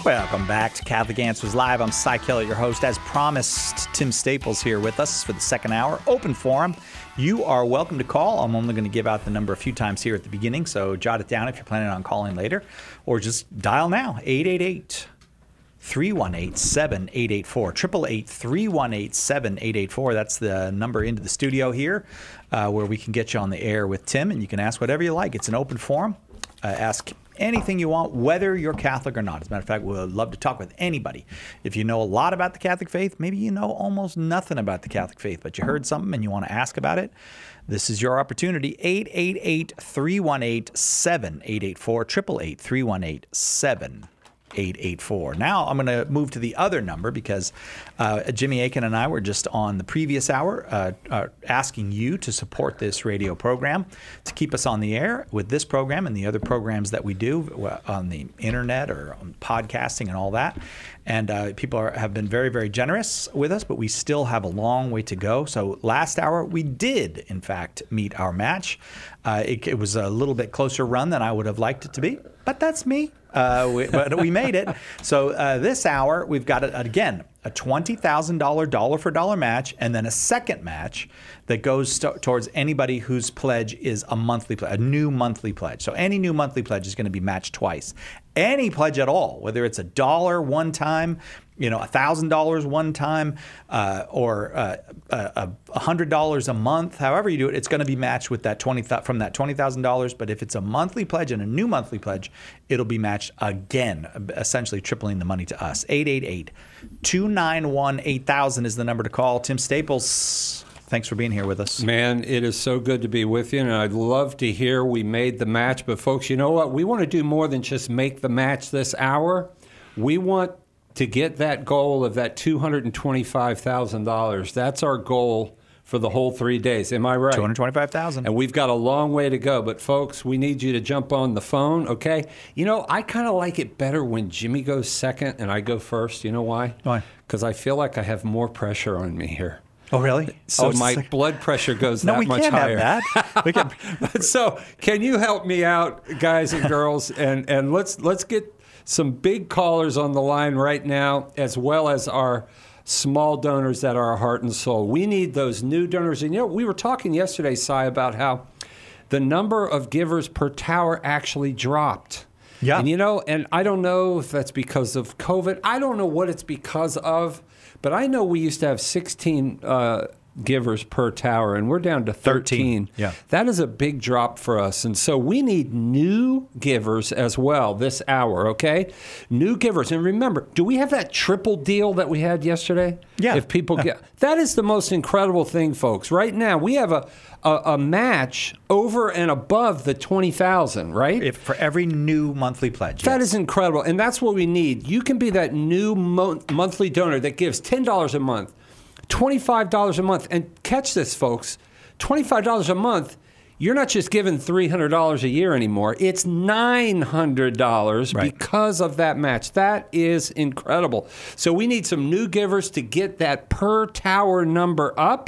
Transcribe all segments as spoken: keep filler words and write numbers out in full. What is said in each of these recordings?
Welcome back to Catholic Answers Live. I'm Cy Kellett, your host. As promised, Tim Staples here with us for the second hour. Open forum. You are welcome to call. I'm only going to give out the number a few times here at the beginning, so jot it down if you're planning on calling later, or just dial now, eight eight eight, three one eight, seven eight eight four, eight eight eight, three one eight, seven eight eight four. That's the number into the studio here uh, where we can get you on the air with Tim, and you can ask whatever you like. It's an open forum. Uh, ask anything you want, whether you're Catholic or not. As a matter of fact, we'd love to talk with anybody. If you know a lot about the Catholic faith, maybe you know almost nothing about the Catholic faith, but you heard something and you want to ask about it, this is your opportunity. eight eight eight, three one eight, seven eight eight four, eight eight eight, three one eight, seven eight eight four. Now I'm going to move to the other number because uh, Jimmy Akin and I were just on the previous hour uh, uh, asking you to support this radio program to keep us on the air with this program and the other programs that we do on the internet or on podcasting and all that. And uh, people are, have been very, very generous with us, but we still have a long way to go. So last hour, we did, in fact, meet our match. Uh, it, it was a little bit closer run than I would have liked it to be, but that's me. Uh, we, but we made it. So uh, this hour, we've got, a, again, a twenty thousand dollars dollar-for-dollar match and then a second match that goes st- towards anybody whose pledge is a monthly pledge, a new monthly pledge. So any new monthly pledge is going to be matched twice. Any pledge at all, whether it's a dollar one time, you know, one thousand dollars one time, uh, or uh, uh, one hundred dollars a month, however you do it, it's going to be matched with that twenty from that twenty thousand dollars. But if it's a monthly pledge and a new monthly pledge, it'll be matched again, essentially tripling the money to us. eight eight eight, two nine one, eight thousand is the number to call. Tim Staples, thanks for being here with us. Man, it is so good to be with you, and I'd love to hear we made the match. But, folks, you know what? We want to do more than just make the match this hour. We want to get that goal of that two hundred twenty-five thousand dollars. That's our goal for the whole three days. Am I right? two hundred twenty-five thousand dollars. And we've got a long way to go. But, folks, we need you to jump on the phone, okay? You know, I kind of like it better when Jimmy goes second and I go first. You know why? Why? Because I feel like I have more pressure on me here. Oh, really? So oh, my like... blood pressure goes no, that we much can't higher. Have that. We can... So can you help me out, guys and girls? And and let's let's get some big callers on the line right now, as well as our small donors that are our heart and soul. We need those new donors. And, you know, we were talking yesterday, Cy, about how the number of givers per tower actually dropped. Yeah. And, you know, and I don't know if that's because of COVID. I don't know what it's because of. But I know we used to have sixteen uh, givers per tower, and we're down to thirteen. thirteen. Yeah. That is a big drop for us. And so we need new givers as well this hour, okay? New givers. And remember, do we have that triple deal that we had yesterday? Yeah. If people get that is the most incredible thing, folks. Right now, we have a a, a match over and above the twenty thousand, right? If for every new monthly pledge. That yes. is incredible, and that's what we need. You can be that new mo- monthly donor that gives ten dollars a month, twenty-five dollars a month, and catch this, folks, twenty-five dollars a month, you're not just giving three hundred dollars a year anymore. It's nine hundred dollars right. because of that match. That is incredible. So we need some new givers to get that per tower number up,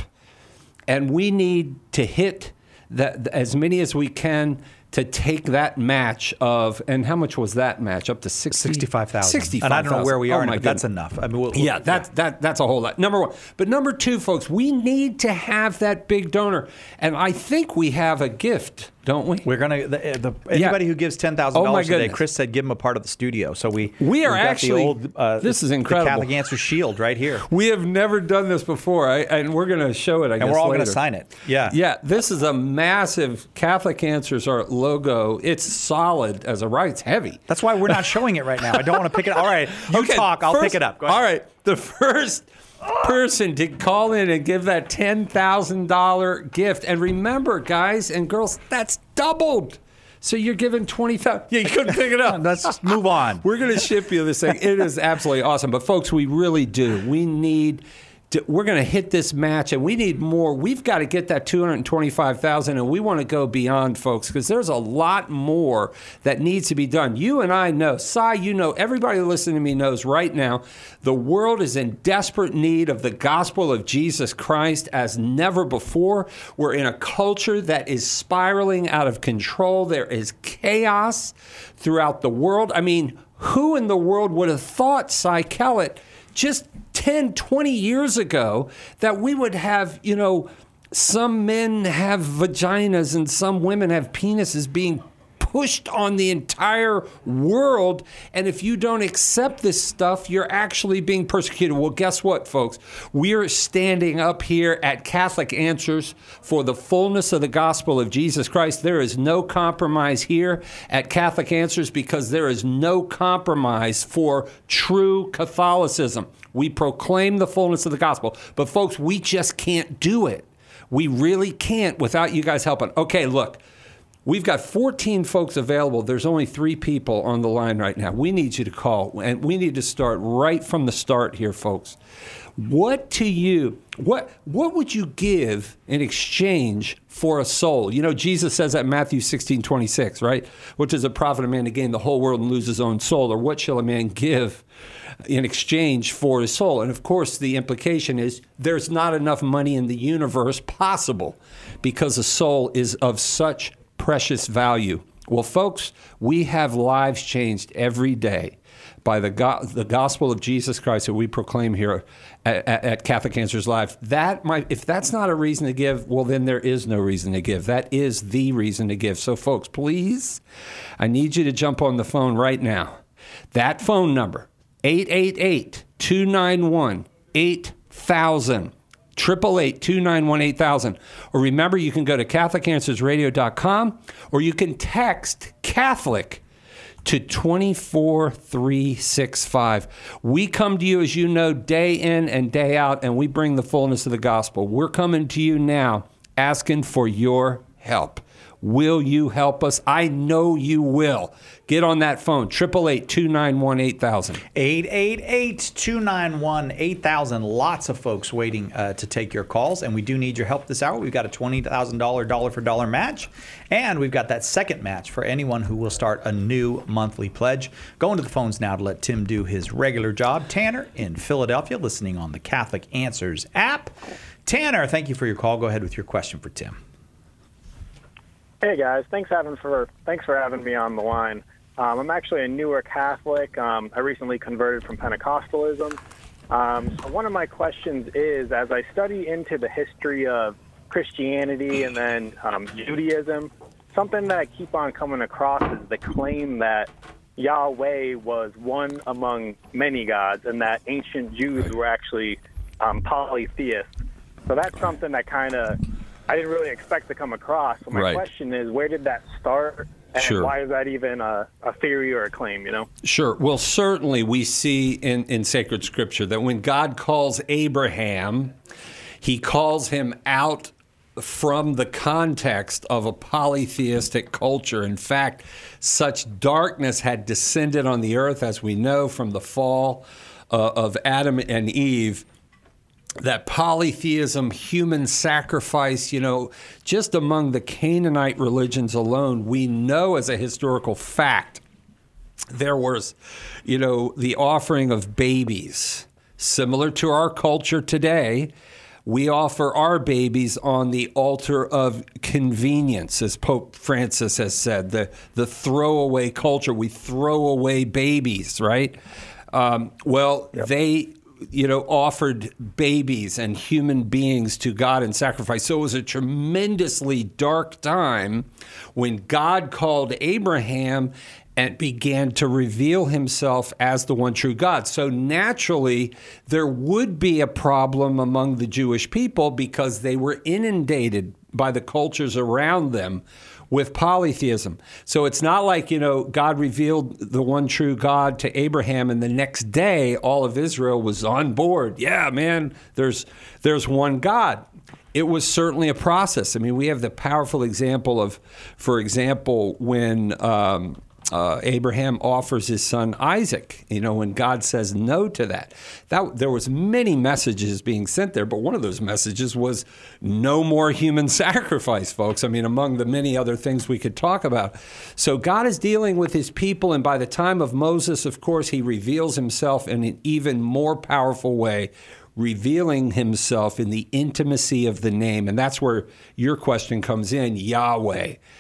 and we need to hit that as many as we can to take that match of, and how much was that match? Up to sixty sixty-five thousand. sixty-five And I don't know where we are, oh now, my but that's enough. I mean, we'll, we'll, yeah, that, yeah. That, that's a whole lot. Number one. But number two, folks, we need to have that big donor. And I think we have a gift, don't we? We're going to, the, the, anybody yeah. who gives ten thousand dollars oh today, Chris said give them a part of the studio. So we, we are got actually, the old, uh, this the, is incredible. The Catholic Answer Shield right here. We have never done this before, I, and we're going to show it, I and guess, And we're all going to sign it. Yeah. Yeah, this is a massive Catholic Answers our logo. It's solid as a rock. It's heavy. That's why we're not showing it right now. I don't want to pick it up. All right, you okay, talk. I'll first, pick it up. Go ahead. All right, the first person to call in and give that ten thousand dollars gift. And remember, guys and girls, that's doubled. So you're giving twenty thousand dollars. Yeah, you couldn't pick it up. Let's just move on. We're going to ship you this thing. It is absolutely awesome. But, folks, we really do. We need to, we're going to hit this match, and we need more. We've got to get that two hundred twenty-five thousand dollars, and we want to go beyond, folks, because there's a lot more that needs to be done. You and I know, Cy, you know, everybody listening to me knows right now, the world is in desperate need of the gospel of Jesus Christ as never before. We're in a culture that is spiraling out of control. There is chaos throughout the world. I mean, Who in the world would have thought, Cy Kellett, just ten, twenty years ago, that we would have, you know, some men have vaginas and some women have penises being pushed on the entire world, and if you don't accept this stuff, you're actually being persecuted. Well, guess what, folks? We're standing up here at Catholic Answers for the fullness of the gospel of Jesus Christ. There is no compromise here at Catholic Answers because there is no compromise for true Catholicism. We proclaim the fullness of the gospel, but folks, we just can't do it. We really can't without you guys helping. Okay, look. We've got fourteen folks available. There's only three people on the line right now. We need you to call, and we need to start right from the start here, folks. What to you, what what would you give in exchange for a soul? You know, Jesus says that in Matthew sixteen twenty-six, right? What does it profit a man to gain the whole world and lose his own soul? Or what shall a man give in exchange for his soul? And of course, the implication is there's not enough money in the universe possible because a soul is of such precious value. Well, folks, we have lives changed every day by the go- the gospel of Jesus Christ that we proclaim here at, at, at Catholic Answers Live. That might, if that's not a reason to give, well, then there is no reason to give. That is the reason to give. So, folks, please, I need you to jump on the phone right now. That phone number, eight eight eight, two nine one, eight thousand. eight eight eight, two nine one, eight thousand. Or remember, you can go to Catholic Answers Radio dot com, or you can text Catholic to two four three six five. We come to you, as you know, day in and day out, and we bring the fullness of the gospel. We're coming to you now asking for your help. Will you help us? I know you will. Get on that phone, eight eight eight, two nine one, eight thousand. eight eight eight, two nine one, eight thousand. Lots of folks waiting uh, to take your calls, and we do need your help this hour. We've got a twenty thousand dollars dollar-for-dollar match, and we've got that second match for anyone who will start a new monthly pledge. Going to the phones now to let Tim do his regular job. Tanner in Philadelphia, listening on the Catholic Answers app. Tanner, thank you for your call. Go ahead with your question for Tim. Hey guys, thanks having for thanks for having me on the line. Um, I'm actually a newer Catholic. Um, I recently converted from Pentecostalism. Um, so one of my questions is, as I study into the history of Christianity and then um, Judaism, something that I keep on coming across is the claim that Yahweh was one among many gods, and that ancient Jews were actually um, polytheists. So that's something that kind of I didn't really expect to come across. So my right. question is, where did that start? And sure. why is that even a, a theory or a claim, you know? Sure. Well, certainly we see in, in sacred scripture that when God calls Abraham, he calls him out from the context of a polytheistic culture. In fact, such darkness had descended on the earth, as we know from the fall uh, of Adam and Eve, that polytheism, human sacrifice, you know, just among the Canaanite religions alone, we know as a historical fact there was, you know, the offering of babies. Similar to our culture today, we offer our babies on the altar of convenience, as Pope Francis has said, the, the throwaway culture. We throw away babies, right? Um, well, yep. they... you know, offered babies and human beings to God in sacrifice. So it was a tremendously dark time when God called Abraham and began to reveal himself as the one true God. So naturally, there would be a problem among the Jewish people because they were inundated by the cultures around them with polytheism. So it's not like, you know, God revealed the one true God to Abraham and the next day all of Israel was on board. Yeah, man, there's there's one God. It was certainly a process. I mean, we have the powerful example of, for example, when um, uh, Abraham offers his son Isaac, you know, when God says no to that. That there was many messages being sent there, but one of those messages was no more human sacrifice, folks. I mean, among the many other things we could talk about. So God is dealing with his people, and by the time of Moses, of course, he reveals himself in an even more powerful way, revealing himself in the intimacy of the name. And that's where your question comes in, Yahweh.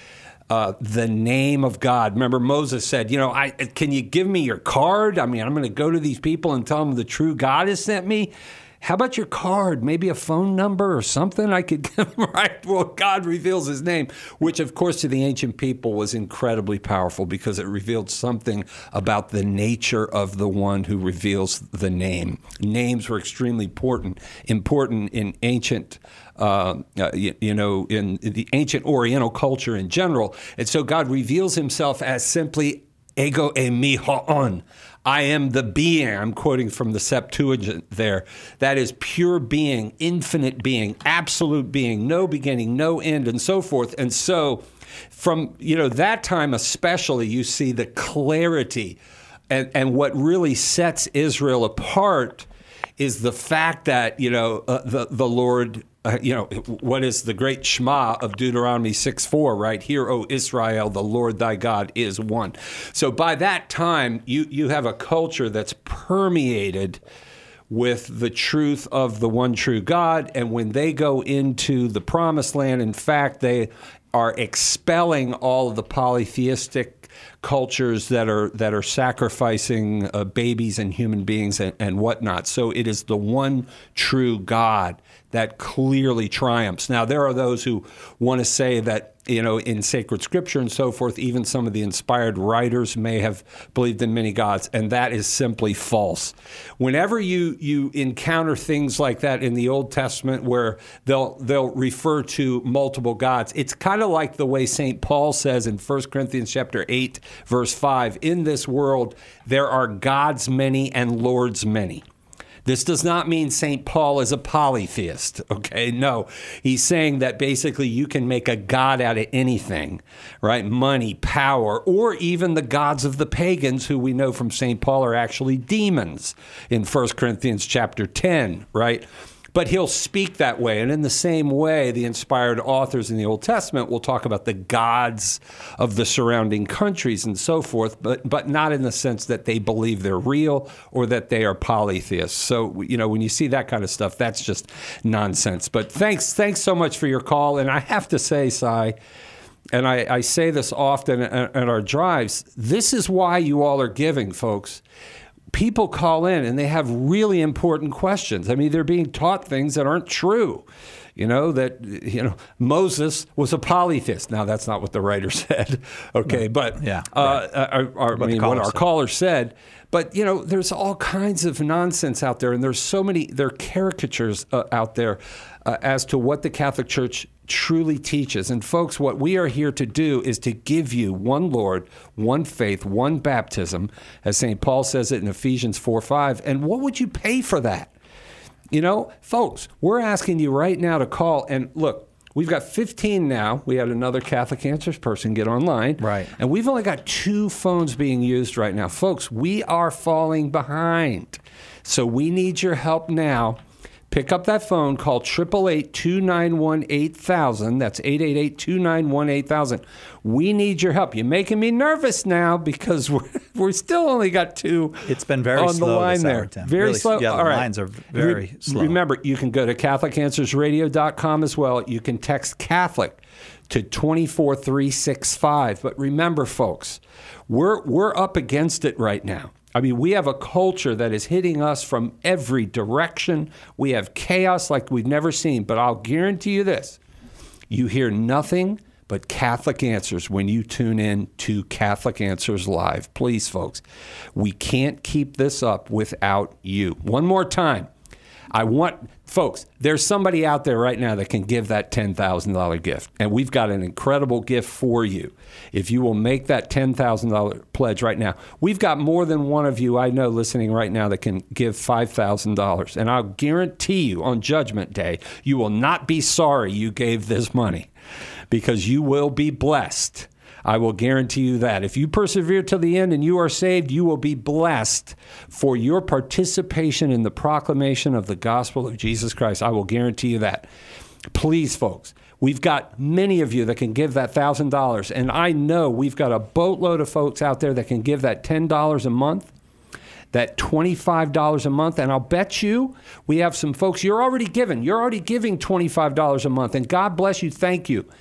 uh, the name of God. Remember, Moses said, you know, I can you give me your card? I mean, I'm going to go to these people and tell them the true God has sent me. How about your card? Maybe a phone number or something I could give them, right? Well, God reveals his name, which, of course, to the ancient people was incredibly powerful because it revealed something about the nature of the one who reveals the name. Names were extremely important, important in ancient, uh, uh, you, you know, in the ancient Oriental culture in general. And so God reveals himself as simply ego eimi ha'on. I am the being. I'm quoting from the Septuagint there. That is pure being, infinite being, absolute being, no beginning, no end, and so forth. And so from, you know, that time especially, you see the clarity. And, and what really sets Israel apart is the fact that, you know, uh, the, the Lord... Uh, you know, what is the great Shema of Deuteronomy six four, right? Hear, O Israel, the Lord thy God is one. So by that time, you, you have a culture that's permeated with the truth of the one true God. And when they go into the promised land, in fact, they are expelling all of the polytheistic cultures that are that are sacrificing uh, babies and human beings and, and whatnot. So it is the one true God that clearly triumphs. Now, there are those who want to say that, you know, in sacred scripture and so forth, even some of the inspired writers may have believed in many gods, and that is simply false. Whenever you you encounter things like that in the Old Testament where they'll they'll refer to multiple gods, it's kind of like the way Saint Paul says in First Corinthians chapter eight, verse five, in this world there are gods many and lords many. This does not mean Saint Paul is a polytheist, okay? No. He's saying that basically you can make a god out of anything, right? Money, power, or even the gods of the pagans, who we know from Saint Paul are actually demons in First Corinthians chapter ten, right? But he'll speak that way. And in the same way, the inspired authors in the Old Testament will talk about the gods of the surrounding countries and so forth, but but not in the sense that they believe they're real or that they are polytheists. So, you know, when you see that kind of stuff, that's just nonsense. But thanks, thanks so much for your call. And I have to say, Cy, and I, I say this often at, at our drives, this is why you all are giving, folks. People call in and they have really important questions. I mean, they're being taught things that aren't true. You know, that, you know, Moses was a polytheist. Now, that's not what the writer said. Okay. But, yeah, uh, right. our, our, I mean, what our said. caller said. But, you know, there's all kinds of nonsense out there. And there's so many, there are caricatures uh, out there uh, as to what the Catholic Church truly teaches. And folks, what we are here to do is to give you one Lord, one faith, one baptism, as Saint Paul says it in Ephesians four five. And what would you pay for that? You know, folks, we're asking you right now to call. And look, we've got fifteen now. We had another Catholic Answers person get online. Right. And we've only got two phones being used right now. Folks, we are falling behind. So we need your help now. Pick up that phone, call eight eight eight, two nine one, eight thousand. That's eight eight eight, two nine one, eight thousand. We need your help. You're making me nervous now because we're, we're still only got two It's been very on slow the line this there. hour, Tim. Very really, slow. Yeah, the All right. lines are very Re- slow. Remember, you can go to Catholic Answers Radio dot com as well. You can text Catholic to two four three six five. But remember, folks, we're we're up against it right now. I mean, we have a culture that is hitting us from every direction. We have chaos like we've never seen. But I'll guarantee you this. You hear nothing but Catholic Answers when you tune in to Catholic Answers Live. Please, folks, we can't keep this up without you. One more time. I want, folks, there's somebody out there right now that can give that ten thousand dollars gift. And we've got an incredible gift for you. If you will make that ten thousand dollars pledge right now, we've got more than one of you I know listening right now that can give five thousand dollars. And I'll guarantee you on Judgment Day, you will not be sorry you gave this money because you will be blessed. I will guarantee you that. If you persevere till the end and you are saved, you will be blessed for your participation in the proclamation of the gospel of Jesus Christ. I will guarantee you that. Please, folks, we've got many of you that can give that one thousand dollars. And I know we've got a boatload of folks out there that can give that ten dollars a month, that twenty-five dollars a month. And I'll bet you we have some folks, you're already giving. You're already giving twenty-five dollars a month. And God bless you. Thank you.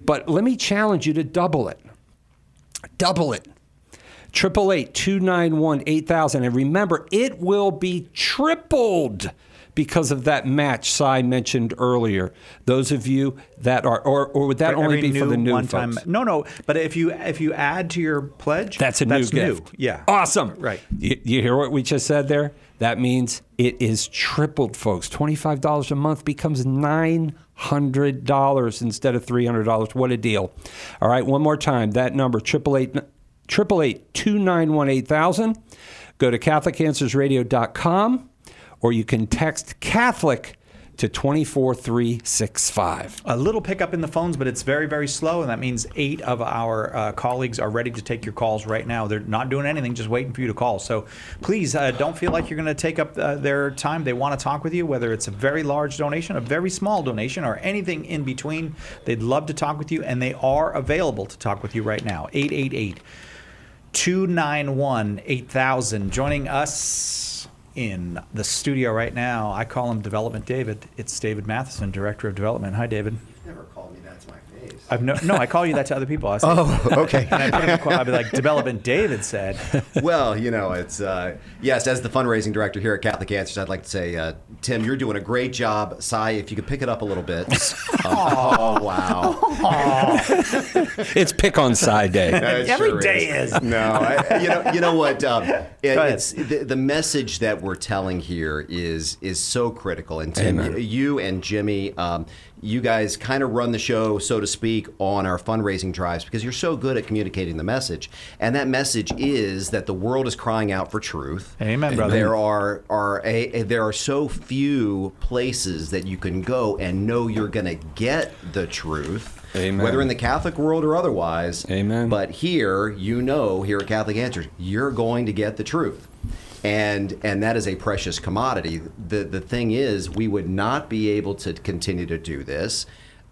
But let me challenge you to double it. Double it. eight eight eight, two nine one, eight thousand. And remember, it will be tripled because of that match Cy mentioned earlier. Those of you that are, or, or would that For only every be for the new one folks? time. No, no. But if you if you add to your pledge, That's a that's new new. gift. Yeah. Awesome. Right. You, you hear what we just said there? That means it is tripled, folks. twenty-five dollars a month becomes nine hundred dollars instead of three hundred dollars. What a deal. All right, one more time. That number, eight eight eight, eight eight, two nine one, eight thousand. Go to Catholic Answers Radio dot com, or you can text Catholic to two four three six five. A little pickup in the phones, but it's very, very slow, and that means eight of our uh, colleagues are ready to take your calls right now. They're not doing anything, just waiting for you to call. So please uh, don't feel like you're going to take up uh, their time. They want to talk with you, whether it's a very large donation, a very small donation, or anything in between. They'd love to talk with you, and they are available to talk with you right now. eight eight eight, two nine one, eight thousand. Joining us in the studio right now, I call him Development David. It's David Matheson, Director of Development. Hi, David. You've never called me that to my face. I've no, no, I call you that to other people. I say, Oh, okay. and I put in a quote, I'd be like, Development David said. Well, you know, it's, uh, yes, as the fundraising director here at Catholic Answers, I'd like to say, uh, Tim, you're doing a great job. Cy, if you could pick it up a little bit. Um, oh, wow. It's pick on Cy Day. It Every sure day is. No, I, you know, you know what? Um, it, ahead. it's the, the message that we're telling here is is so critical. And Tim, Amen. you and Jimmy, um, you guys kind of run the show, so to speak, on our fundraising drives because you're so good at communicating the message. And that message is that the world is crying out for truth. Amen, brother. There are are a, a there are so few places that you can go and know you're going to get the truth. Amen. Whether in the Catholic world or otherwise. Amen. But here, you know, here at Catholic Answers, you're going to get the truth. And and that is a precious commodity. The the thing is, we would not be able to continue to do this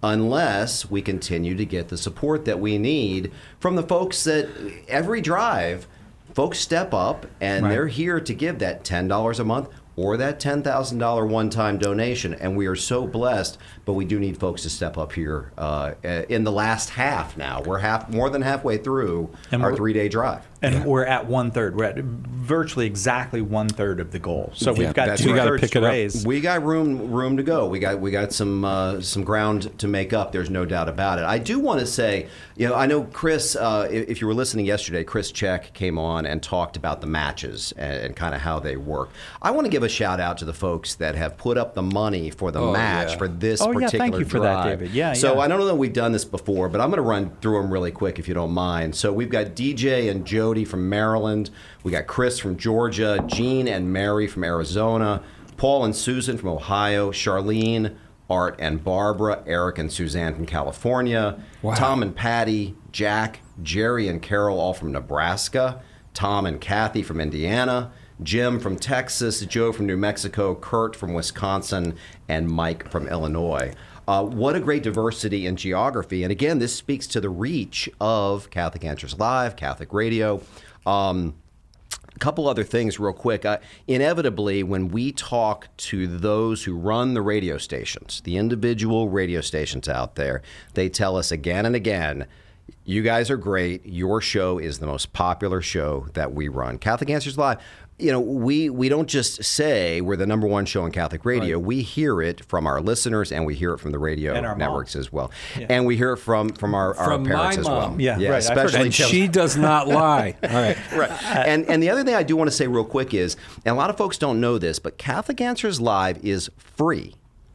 unless we continue to get the support that we need from the folks that every drive, folks step up and Right. they're here to give that ten dollars a month or that ten thousand dollars one-time donation. And we are so blessed, but we do need folks to step up here uh, in the last half now. We're half more than halfway through And our we're- three-day drive. And we're at one third. We're at virtually exactly one third of the goal. So Yeah, we've got that's two right. We gotta thirds pick to it up. raise. We got room room to go. We got we got some uh, some ground to make up. There's no doubt about it. I do want to say, you know, I know Chris. Uh, if if you were listening yesterday, Chris Check came on and talked about the matches and, and kind of how they work. I want to give a shout out to the folks that have put up the money for the Oh, match yeah. for this Oh, yeah, particular thank you for that, drive. David. Yeah, So yeah. I don't know that we've done this before, but I'm going to run through them really quick if you don't mind. So we've got D J and Jody from Maryland. We got Chris from Georgia, Jean and Mary from Arizona, Paul and Susan from Ohio, Charlene, Art and Barbara, Eric and Suzanne from California, Wow. Tom and Patty, Jack, Jerry and Carol all from Nebraska, Tom and Kathy from Indiana, Jim from Texas, Joe from New Mexico, Kurt from Wisconsin, and Mike from Illinois. Uh, what a great diversity in geography. And again, this speaks to the reach of Catholic Answers Live, Catholic Radio. Um, a couple other things real quick. Uh, inevitably, when we talk to those who run the radio stations, the individual radio stations out there, they tell us again and again, you guys are great. Your show is the most popular show that we run. Catholic Answers Live. You know, we, we don't just say we're the number one show in Catholic radio. Right. We hear it from our listeners, and we hear it from the radio And our networks moms. as well. Yeah. And we hear it from, from our, our From parents my as well. mom. Yeah, right. I've heard especially And Tim. she does not lie. All right. Right. And and the other thing I do want to say real quick is, and a lot of folks don't know this, but Catholic Answers Live is free,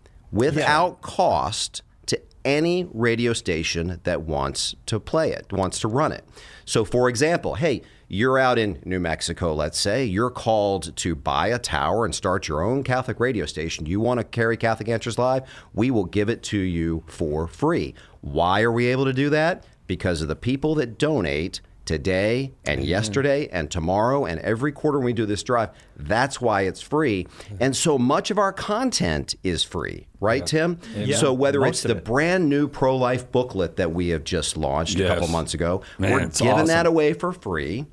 without cost, to any radio station that wants to play it, wants to run it. So, for example, hey, you're out in New Mexico, let's say, you're called to buy a tower and start your own Catholic radio station. You want to carry Catholic Answers Live? We will give it to you for free. Why are we able to do that? Because of the people that donate today and yesterday and tomorrow and every quarter when we do this drive. That's why it's free. And so much of our content is free, right, Tim? Yeah, So whether most it's of the it. brand new pro-life booklet that we have just launched a Yes. couple months ago, Man, we're it's giving awesome. that away for free.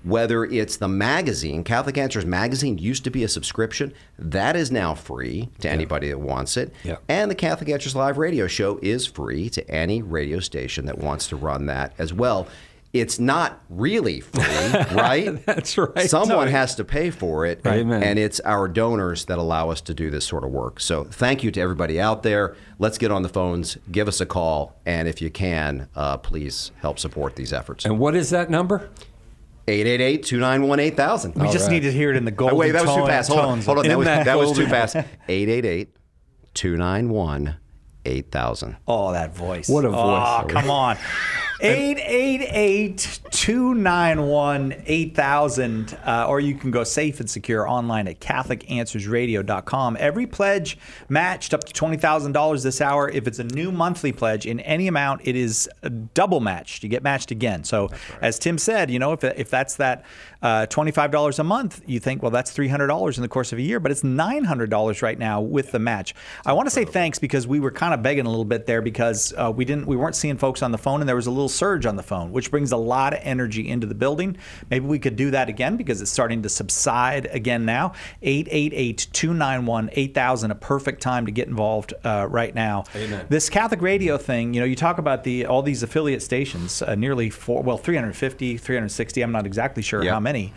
whether it's the magazine. Catholic Answers magazine used to be a subscription. That is now free to anybody that wants it. Yeah. And the Catholic Answers Live radio show is free to any radio station that wants to run that as well. It's not really free, right? That's right. Someone No. has to pay for it, Amen. and it's our donors that allow us to do this sort of work. So thank you to everybody out there. Let's get on the phones, give us a call, and if you can, uh, please help support these efforts. And what is that number? eight eight eight, two nine one, eight thousand. We just right. need to hear it in the golden Oh, wait, that was too tone- fast. Hold on, tones. hold on. That In was, that that was too golden- fast. eight eight eight, two nine one, eight thousand. Oh, that voice. What a voice. Oh, come on. eight eight eight, two nine one, eight thousand. Uh, or you can go safe and secure online at Catholic Answers Radio dot com. Every pledge matched up to twenty thousand dollars this hour. If it's a new monthly pledge in any amount, it is double matched. You get matched again. So as Tim said, you know, if, if that's that uh, twenty-five dollars a month, you think, well, that's three hundred dollars in the course of a year, but it's nine hundred dollars right now with the match. I want to say thanks because we were kind of begging a little bit there because uh, we didn't, we weren't seeing folks on the phone, and there was a little surge on the phone, which brings a lot of energy into the building. Maybe we could do that again because it's starting to subside again now. eight eight eight, two nine one, eight thousand, a perfect time to get involved uh, right now. Amen. This Catholic radio thing, you know, you talk about the all these affiliate stations, uh, nearly four, well, three hundred fifty, three hundred sixty, I'm not exactly sure Yep. how many.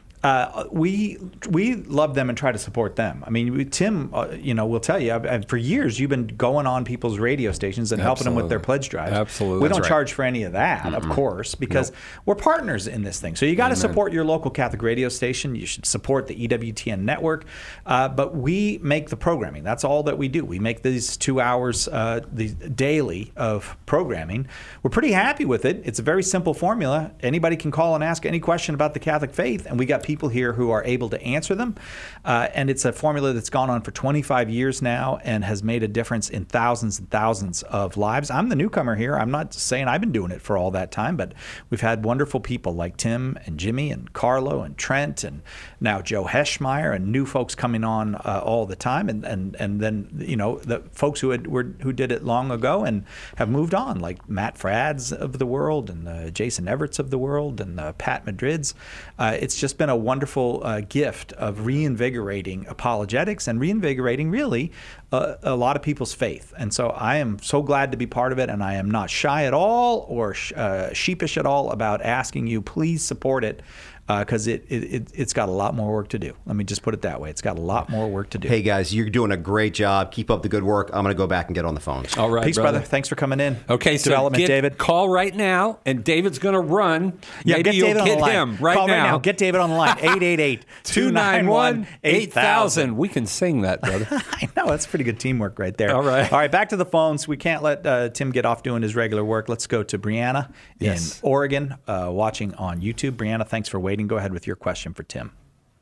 Uh, we we love them and try to support them. I mean, we, Tim, uh, you know, will tell you, I've, I've, for years you've been going on people's radio stations and helping them with their Absolutely. pledge drives. Absolutely. We That's don't right. charge for any of that, mm-hmm. of course, because nope. we're partners in this thing. So you got to support your local Catholic radio station. You should support the E W T N network. Uh, but we make the programming. That's all that we do. We make these two hours uh, the daily of programming. We're pretty happy with it. It's a very simple formula. Anybody can call and ask any question about the Catholic faith, and we got people here who are able to answer them. Uh, and it's a formula that's gone on for twenty-five years now and has made a difference in thousands and thousands of lives. I'm the newcomer here. I'm not saying I've been doing it for all that time, but we've had wonderful people like Tim and Jimmy and Carlo and Trent and now Joe Heschmeyer and new folks coming on uh, all the time. And, and, and then, you know, the folks who had were, who did it long ago and have moved on, like Matt Frads of the world and uh, Jason Everts of the world and uh, Pat Madrids. Uh, it's just been a wonderful uh, gift of reinvigorating apologetics and reinvigorating really uh, a lot of people's faith. And so I am so glad to be part of it, and I am not shy at all or sh- uh, sheepish at all about asking you, please support it. Because uh, it, it, it's got a lot more work to do. Let me just put it that way. It's got a lot more work to do. Hey, guys, you're doing a great job. Keep up the good work. I'm going to go back and get on the phones. All right, Peace, brother. brother. Thanks for coming in. Okay, so Development, get, David. Call right now, and David's going to run. Yeah, Maybe get you'll David on get the line. him right Call now. right now. Get David on the line. eight eight eight, two nine one, eight thousand. We can sing that, brother. I know. That's pretty good teamwork right there. All right. All right, back to the phones. We can't let uh, Tim get off doing his regular work. Let's go to Brianna Yes. in Oregon, uh, watching on YouTube. Brianna, thanks for waiting. Go ahead with your question for Tim.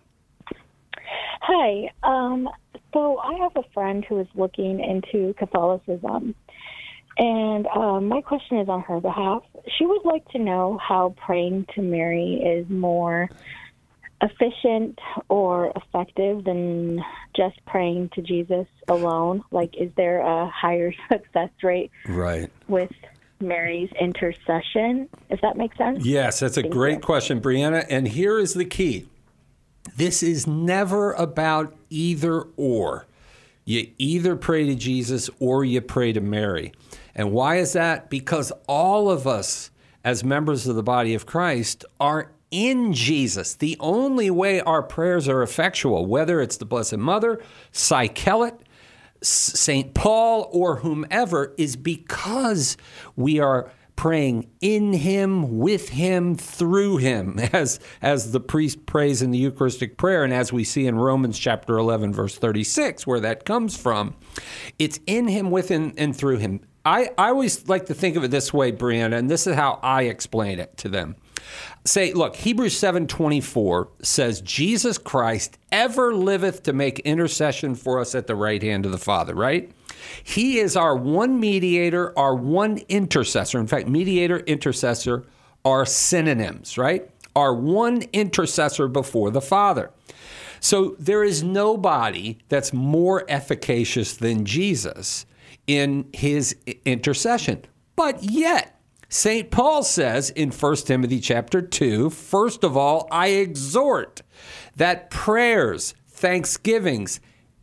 Hi. Um, so I have a friend who is looking into Catholicism, and um, my question is on her behalf. She would like to know how praying to Mary is more efficient or effective than just praying to Jesus alone. Like, is there a higher success rate Right. with Mary's intercession, if that makes sense? Yes, that's a Thank great you. question, Brianna. And here is the key. This is never about either or. You either pray to Jesus or you pray to Mary. And why is that? Because all of us, as members of the body of Christ, are in Jesus. The only way our prayers are effectual, whether it's the Blessed Mother, Cy Kellett, Saint Paul, or whomever, is because we are praying in him, with him, through him, as as the priest prays in the Eucharistic prayer, and as we see in Romans chapter eleven, verse thirty-six, where that comes from. It's in him, with him, and through him. I, I always like to think of it this way, Brianna, and this is how I explain it to them. Say, look, Hebrews seven twenty-four says, Jesus Christ ever liveth to make intercession for us at the right hand of the Father, right? He is our one mediator, our one intercessor. In fact, mediator, intercessor are synonyms, right? Our one intercessor before the Father. So there is nobody that's more efficacious than Jesus in his intercession. But yet, Saint Paul says in First Timothy chapter two, first of all, I exhort that prayers, thanksgivings,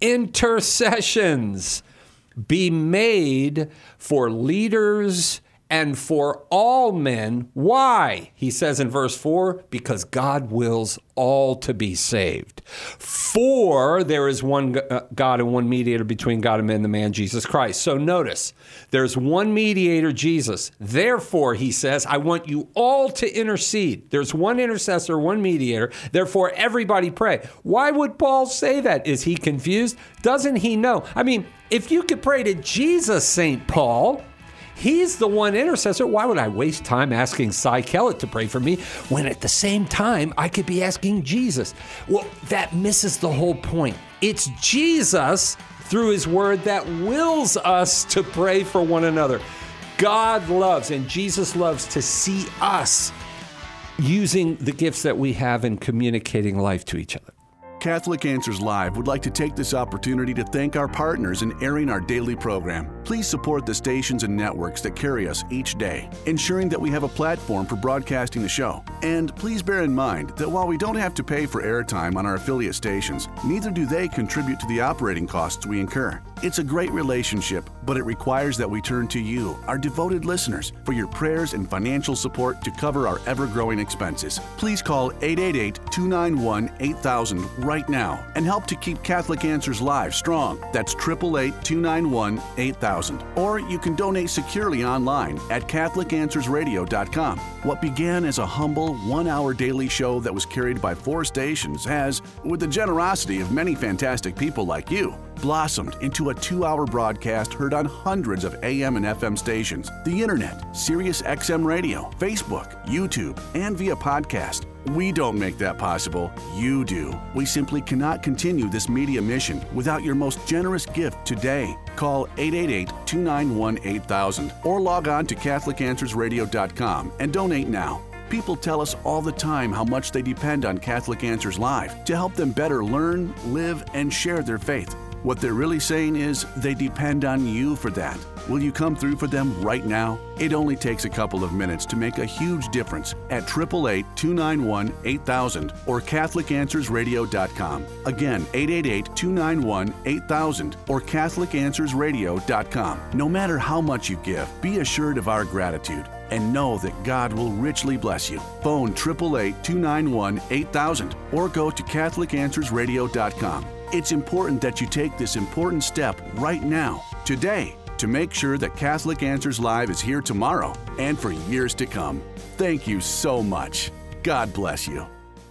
intercessions be made for leaders and for all men. Why? He says in verse four, because God wills all to be saved. For there is one God and one mediator between God and men, the man Jesus Christ. So notice, there's one mediator, Jesus. Therefore, he says, I want you all to intercede. There's one intercessor, one mediator. Therefore, everybody pray. Why would Paul say that? Is he confused? Doesn't he know? I mean, if you could pray to Jesus, Saint Paul, he's the one intercessor. Why would I waste time asking Cy Kellett to pray for me when at the same time I could be asking Jesus? Well, that misses the whole point. It's Jesus through his word that wills us to pray for one another. God loves and Jesus loves to see us using the gifts that we have in communicating life to each other. Catholic Answers Live would like to take this opportunity to thank our partners in airing our daily program. Please support the stations and networks that carry us each day, ensuring that we have a platform for broadcasting the show. And please bear in mind that while we don't have to pay for airtime on our affiliate stations, neither do they contribute to the operating costs we incur. It's a great relationship, but it requires that we turn to you, our devoted listeners, for your prayers and financial support to cover our ever-growing expenses. Please call eight eight eight, two nine one, eight thousand right now and help to keep Catholic Answers Live strong. That's eight eight eight, two nine one, eight thousand. Or you can donate securely online at Catholic Answers Radio dot com. What began as a humble one-hour daily show that was carried by four stations has, with the generosity of many fantastic people like you, blossomed into a two-hour broadcast heard on hundreds of A M and F M stations, the internet, Sirius X M Radio, Facebook, YouTube, and via podcast. We don't make that possible. You do. We simply cannot continue this media mission without your most generous gift today. Call eight eight eight, two nine one, eight thousand or log on to Catholic Answers Radio dot com and donate now. People tell us all the time how much they depend on Catholic Answers Live to help them better learn, live, and share their faith. What they're really saying is they depend on you for that. Will you come through for them right now? It only takes a couple of minutes to make a huge difference at eight eight eight, two nine one, eight thousand or Catholic Answers Radio dot com. Again, eight eight eight, two nine one, eight thousand or Catholic Answers Radio dot com. No matter how much you give, be assured of our gratitude and know that God will richly bless you. Phone eight eight eight, two nine one, eight thousand or go to Catholic Answers Radio dot com. It's important that you take this important step right now, today, to make sure that Catholic Answers Live is here tomorrow and for years to come. Thank you so much. God bless you.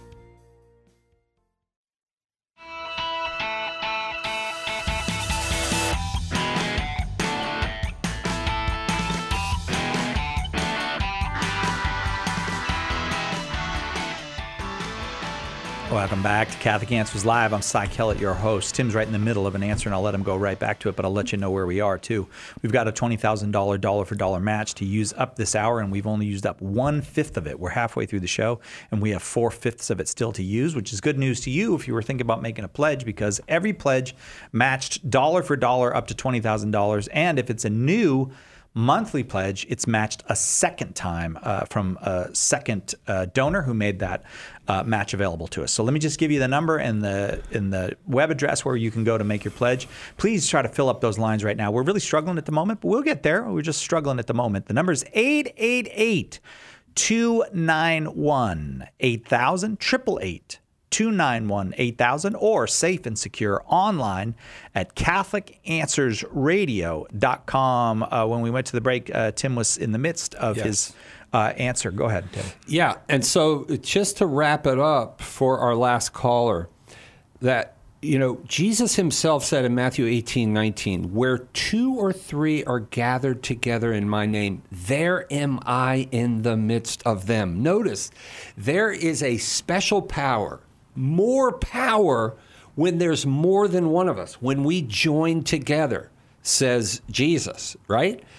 Welcome back to Catholic Answers Live. I'm Cy Kellett, your host. Tim's right in the middle of an answer, and I'll let him go right back to it, but I'll let you know where we are, too. We've got a twenty thousand dollars dollar-for-dollar match to use up this hour, and we've only used up one-fifth of it. We're halfway through the show, and we have four-fifths of it still to use, which is good news to you if you were thinking about making a pledge, because every pledge matched dollar for dollar up to twenty thousand dollars, and if it's a new monthly pledge, it's matched a second time uh, from a second uh, donor who made that uh, match available to us. So let me just give you the number and the in the web address where you can go to make your pledge. Please try to fill up those lines right now. We're really struggling at the moment, but we'll get there. We're just struggling at the moment. The number is eight eight eight, two nine one, eight thousand, eight eight eight, two nine one, eight thousand, or safe and secure online at Catholic Answers Radio dot com. Uh, when we went to the break, uh, Tim was in the midst of Yes. his uh, answer. Go ahead, Tim. Yeah, and so just to wrap it up for our last caller, that, you know, Jesus himself said in Matthew eighteen nineteen, where two or three are gathered together in my name, there am I in the midst of them. Notice, there is a special power, more power when there's more than one of us, when we join together, says Jesus, right?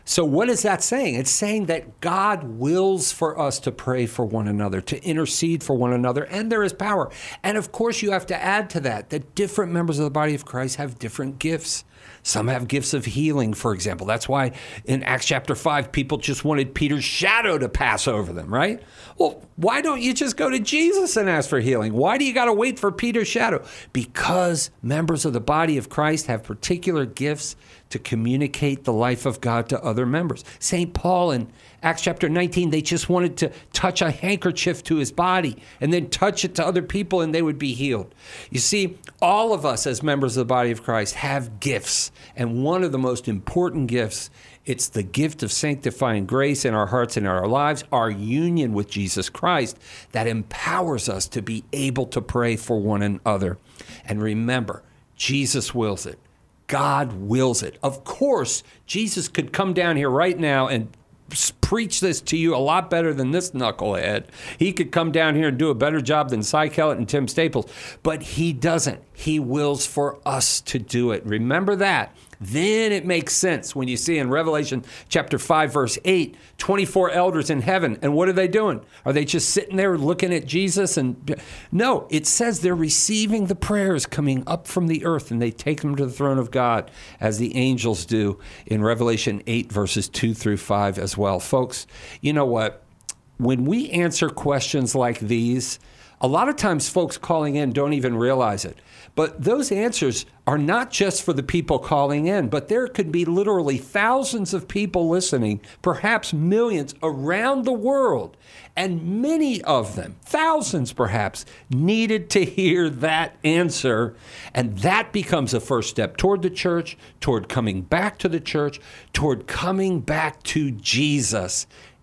So what is that saying? It's saying that God wills for us to pray for one another, to intercede for one another, and there is power. And of course, you have to add to that that different members of the body of Christ have different gifts. Some have gifts of healing, for example. That's why in Acts chapter five, people just wanted Peter's shadow to pass over them, right? Well, why don't you just go to Jesus and ask for healing? Why do you got to wait for Peter's shadow? Because members of the body of Christ have particular gifts to communicate the life of God to other members. Saint Paul in Acts chapter nineteen, they just wanted to touch a handkerchief to his body and then touch it to other people and they would be healed. You see, all of us as members of the body of Christ have gifts. And one of the most important gifts, it's the gift of sanctifying grace in our hearts and in our lives, our union with Jesus Christ that empowers us to be able to pray for one another. And remember, Jesus wills it. God wills it. Of course, Jesus could come down here right now and preach this to you a lot better than this knucklehead. He could come down here and do a better job than Cy Kellett and Tim Staples, but he doesn't. He wills for us to do it. Remember that. Then it makes sense when you see in Revelation chapter five, verse eight, twenty-four elders in heaven. And what are they doing? Are they just sitting there looking at Jesus? And no, it says they're receiving the prayers coming up from the earth, and they take them to the throne of God as the angels do in Revelation eight, verses two through five as well. Folks, you know what? When we answer questions like these, a lot of times folks calling in don't even realize it. But those answers are not just for the people calling in, but there could be literally thousands of people listening, perhaps millions around the world. And many of them, thousands perhaps, needed to hear that answer. And that becomes a first step toward the church, toward coming back to the church, toward coming back to Jesus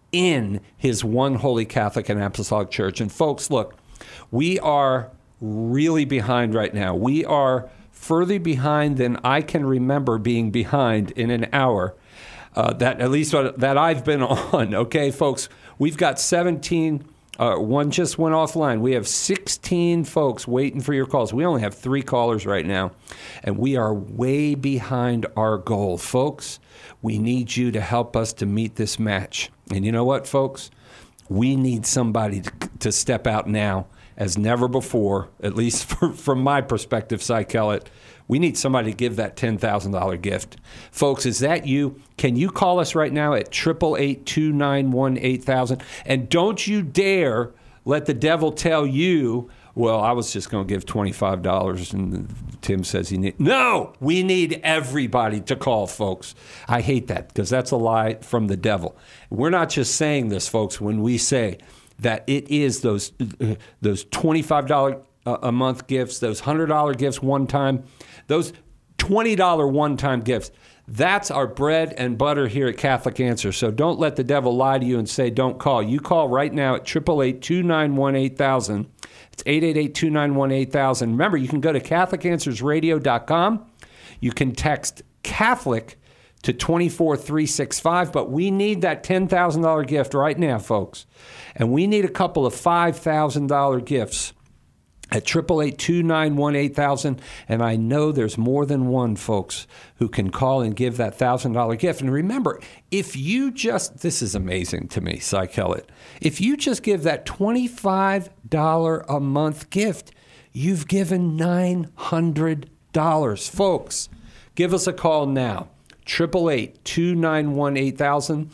in his one holy Catholic and Apostolic Church. And folks, look, we are really behind right now. We are further behind than I can remember being behind in an hour. Uh, that at least that I've been on. Okay, folks, we've got seventeen. Uh, one just went offline. We have sixteen folks waiting for your calls. We only have three callers right now, and we are way behind our goal. Folks, we need you to help us to meet this match. And you know what, folks? We need somebody to, to step out now as never before, at least for, from my perspective, Cy Kellett. We need somebody to give that ten thousand dollars gift. Folks, is that you? Can you call us right now at eight eight eight, two nine one, eight thousand? And don't you dare let the devil tell you, well, I was just going to give twenty-five dollars and Tim says he needs... No! We need everybody to call, folks. I hate that because that's a lie from the devil. We're not just saying this, folks, when we say that it is those uh, those twenty-five dollars a month gifts, those one hundred dollars gifts one time, those twenty dollars one-time gifts. That's our bread and butter here at Catholic Answer. So don't let the devil lie to you and say don't call. You call right now at eight eight eight, two nine one, eight thousand. It's eight eight eight, two nine one, eight thousand. Remember, you can go to Catholic Answers Radio dot com. You can text Catholic to two four three six five, but we need that ten thousand dollars gift right now, folks. And we need a couple of five thousand dollars gifts at eight eight eight, two nine one, eight thousand. And I know there's more than one, folks, who can call and give that one thousand dollars gift. And remember, if you just, this is amazing to me, Cy Kellett, if you just give that twenty-five dollars a month gift, you've given nine hundred dollars. Folks, give us a call now. eight eight eight, two nine one, eight thousand.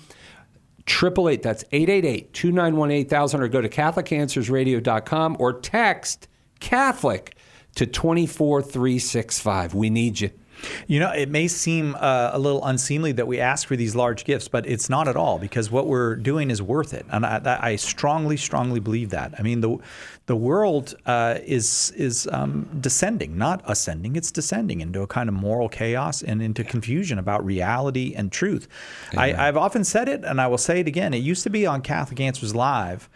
Triple eight, that's eight eight eight, two nine one, eight thousand, or go to Catholic Answers Radio dot com or text Catholic to two four three six five. We need you. You know, it may seem uh, a little unseemly that we ask for these large gifts, but it's not at all, because what we're doing is worth it. And I, I strongly, strongly believe that. I mean, the the world uh, is is um, descending, not ascending. It's descending into a kind of moral chaos and into confusion about reality and truth. I, I've often said it, and I will say it again. It used to be on Catholic Answers Live,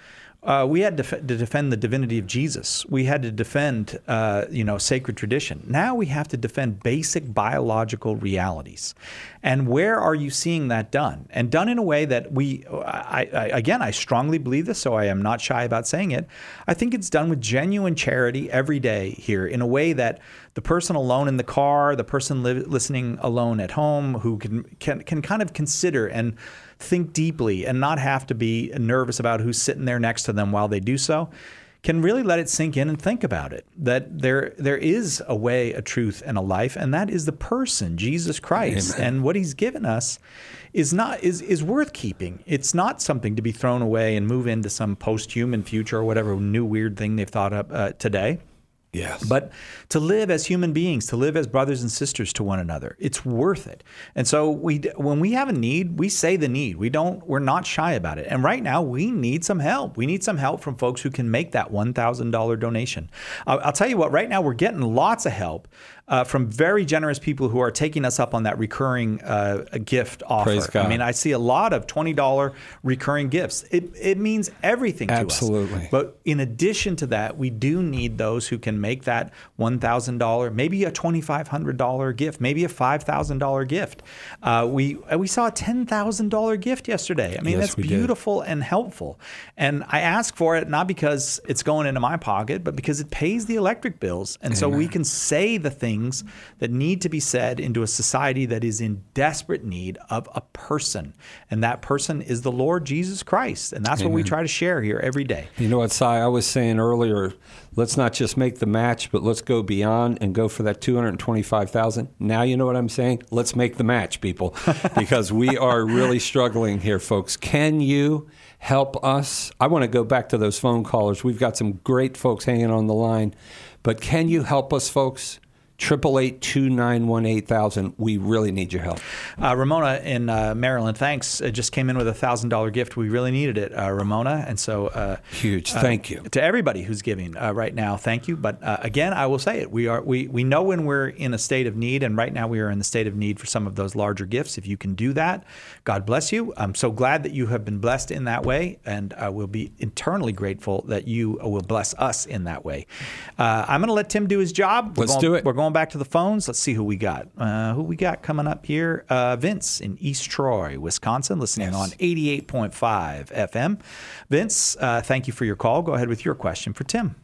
Uh, we had to, def- to defend the divinity of Jesus. We had to defend, uh, you know, sacred tradition. Now we have to defend basic biological realities. And where are you seeing that done? And done in a way that we, I, I, again, I strongly believe this, so I am not shy about saying it. I think it's done with genuine charity every day here in a way that the person alone in the car, the person li- listening alone at home, who can, can can kind of consider and think deeply and not have to be nervous about who's sitting there next to them while they do so, can really let it sink in and think about it, that there there is a way, a truth, and a life, and that is the person, Jesus Christ. Amen. And what he's given us is not is is worth keeping. It's not something to be thrown away and move into some post-human future or whatever new weird thing they've thought up uh, today. Yes. But to live as human beings, to live as brothers and sisters to one another, it's worth it. And so we, when we have a need, we say the need. We don't, we're not shy about it. And right now we need some help. We need some help from folks who can make that one thousand dollars donation. I'll, I'll tell you what, right now we're getting lots of help uh, from very generous people who are taking us up on that recurring uh, gift offer. Praise God. I mean, I see a lot of twenty dollars recurring gifts. It, it means everything to Absolutely. us. Absolutely. But in addition to that, we do need those who can make that one thousand dollars, maybe a twenty-five hundred dollars gift, maybe a five thousand dollars gift. Uh, we we saw a ten thousand dollars gift yesterday. I mean, Yes, that's we did. beautiful and helpful. And I ask for it not because it's going into my pocket, but because it pays the electric bills. And so we can say the things that need to be said into a society that is in desperate need of a person. And that person is the Lord Jesus Christ. And that's what we try to share here every day. You know what, Si, I was saying earlier, let's not just make the match, but let's go beyond and go for that two hundred twenty-five thousand dollars. Now you know what I'm saying? Let's make the match, people, because we are really struggling here, folks. Can you help us? I want to go back to those phone callers. We've got some great folks hanging on the line, but can you help us, folks? eight eight eight, two nine one, eight thousand. We really need your help. Uh, Ramona in uh, Maryland, thanks. It just came in with a one thousand dollars gift. We really needed it, uh, Ramona. And so uh, huge. Thank uh, you. To everybody who's giving uh, right now, thank you. But uh, again, I will say it. We are we, we know when we're in a state of need, and right now we are in the state of need for some of those larger gifts. If you can do that, God bless you. I'm so glad that you have been blessed in that way, and uh, we'll be eternally grateful that you will bless us in that way. Uh, I'm going to let Tim do his job. We're Let's going, do it. We're going back to the phones. Let's see who we got. Uh, who we got coming up here? Uh, Vince in East Troy, Wisconsin, listening Yes. on eighty-eight point five F M. Vince, uh, thank you for your call. Go ahead with your question for Tim.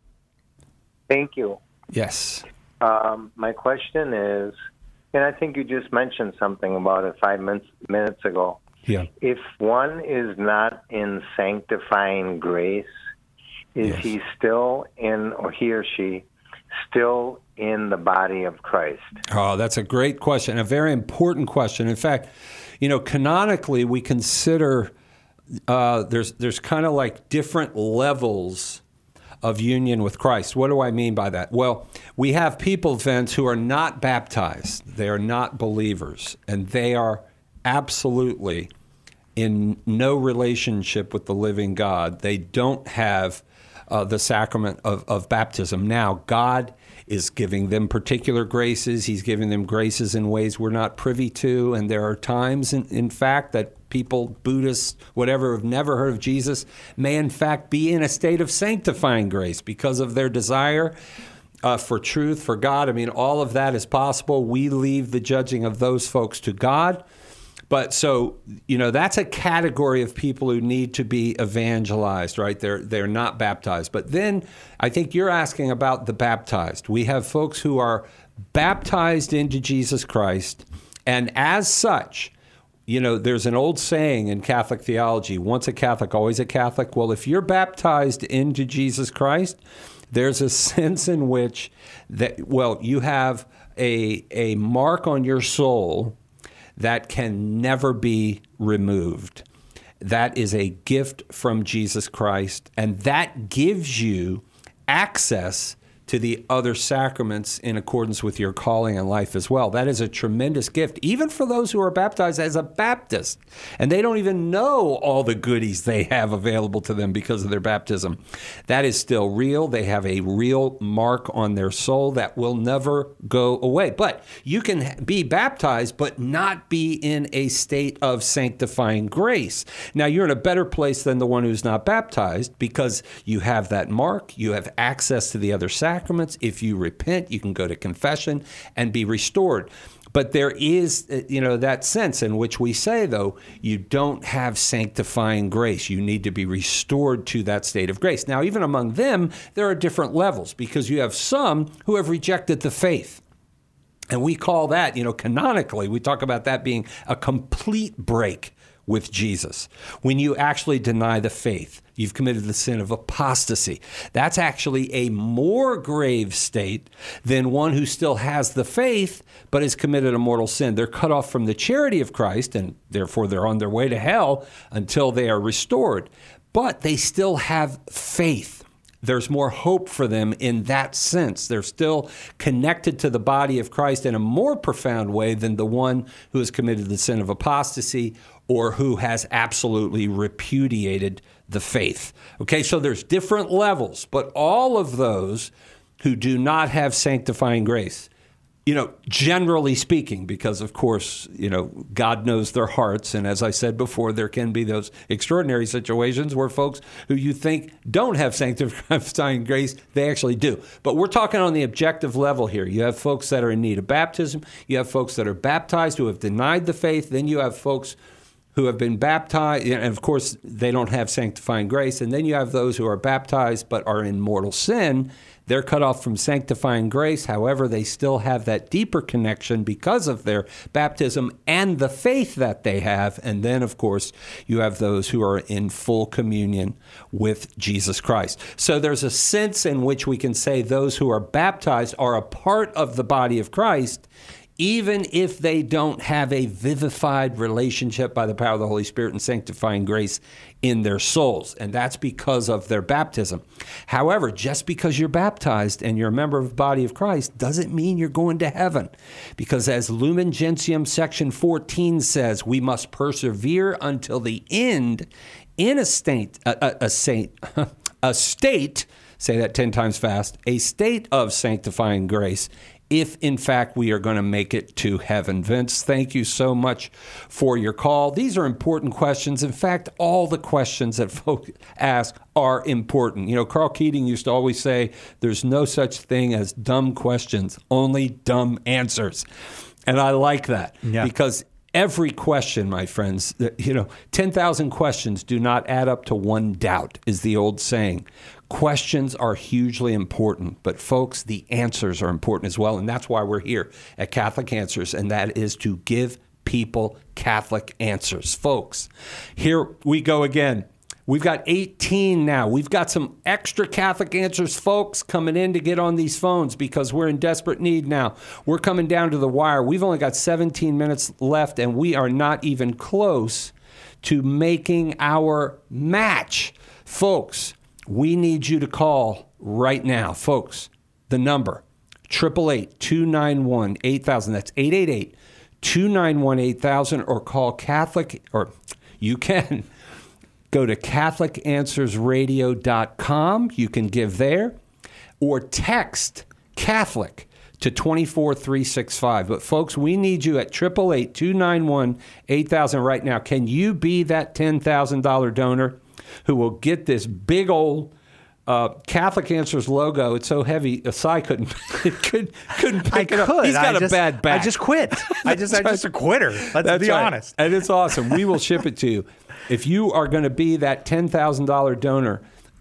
Thank you. Yes. Um, my question is, and I think you just mentioned something about it five minutes, minutes ago. Yeah. If one is not in sanctifying grace, is Yes. he still in, or he or she, still in the body of Christ? Oh, that's a great question, a very important question. In fact, you know, canonically, we consider uh, there's there's kind of like different levels of union with Christ. What do I mean by that? Well, we have people, Vince, who are not baptized. They are not believers, and they are absolutely in no relationship with the living God. They don't have uh, the sacrament of, of baptism. Now, God is giving them particular graces. He's giving them graces in ways we're not privy to. And there are times, in, in fact, that people, Buddhists, whatever, have never heard of Jesus, may in fact be in a state of sanctifying grace because of their desire uh, for truth, for God. I mean, all of that is possible. We leave the judging of those folks to God. But so, you know, that's a category of people who need to be evangelized, right? They're they're not baptized. But then I think you're asking about the baptized. We have folks who are baptized into Jesus Christ, and as such, you know, there's an old saying in Catholic theology, once a Catholic, always a Catholic. Well, if you're baptized into Jesus Christ, there's a sense in which that, well, you have a a mark on your soul that can never be removed. That is a gift from Jesus Christ, and that gives you access to the other sacraments in accordance with your calling and life as well. That is a tremendous gift, even for those who are baptized as a Baptist, and they don't even know all the goodies they have available to them because of their baptism. That is still real. They have a real mark on their soul that will never go away. But you can be baptized, but not be in a state of sanctifying grace. Now, you're in a better place than the one who's not baptized because you have that mark, you have access to the other sacraments. Sacraments. If you repent, you can go to confession and be restored. But there is, you know, that sense in which we say, though, you don't have sanctifying grace. You need to be restored to that state of grace. Now, even among them, there are different levels because you have some who have rejected the faith. And we call that, you know, canonically, we talk about that being a complete break with Jesus. When you actually deny the faith, you've committed the sin of apostasy. That's actually a more grave state than one who still has the faith but has committed a mortal sin. They're cut off from the charity of Christ, and therefore they're on their way to hell until they are restored. But they still have faith. There's more hope for them in that sense. They're still connected to the body of Christ in a more profound way than the one who has committed the sin of apostasy or who has absolutely repudiated the faith. Okay, so there's different levels, but all of those who do not have sanctifying grace, you know, generally speaking, because of course, you know, God knows their hearts. And as I said before, there can be those extraordinary situations where folks who you think don't have sanctifying grace, they actually do. But we're talking on the objective level here. You have folks that are in need of baptism. You have folks that are baptized who have denied the faith. Then you have folks who have been baptized, and of course, they don't have sanctifying grace. And then you have those who are baptized but are in mortal sin. They're cut off from sanctifying grace. However, they still have that deeper connection because of their baptism and the faith that they have. And then, of course, you have those who are in full communion with Jesus Christ. So there's a sense in which we can say those who are baptized are a part of the body of Christ, even if they don't have a vivified relationship by the power of the Holy Spirit and sanctifying grace in their souls. And that's because of their baptism. However, just because you're baptized and you're a member of the body of Christ doesn't mean you're going to heaven. Because as Lumen Gentium section fourteen says, we must persevere until the end in a state, a, a, a saint, a state, say that ten times fast, a state of sanctifying grace, if, in fact, we are going to make it to heaven. Vince, thank you so much for your call. These are important questions. In fact, all the questions that folks ask are important. You know, Carl Keating used to always say, there's no such thing as dumb questions, only dumb answers. And I like that yeah. because every question, my friends, you know, ten thousand questions do not add up to one doubt, is the old saying. Questions are hugely important, but folks, the answers are important as well. And that's why we're here at Catholic Answers, and that is to give people Catholic answers. Folks, here we go again. We've got eighteen now. We've got some extra Catholic Answers folks coming in to get on these phones because we're in desperate need now. We're coming down to the wire. We've only got seventeen minutes left, and we are not even close to making our match. Folks, we need you to call right now. Folks, the number, eight eight eight, two nine one, eight thousand. That's eight eight eight, two nine one, eight thousand, or call Catholic, or you can go to Catholic Answers Radio dot com. You can give there, or text Catholic to two four three six five. But folks, we need you at eight eight eight, two nine one, eight thousand right now. Can you be that ten thousand dollars donor who will get this big old uh, Catholic Answers logo? It's so heavy, Asai couldn't could, couldn't pick I it could. up. He's got I a just, bad back. I just quit. I just, I'm just a quitter. Let's That's be right. honest. And it's awesome. We will ship it to you. If you are going to be that ten thousand dollars donor,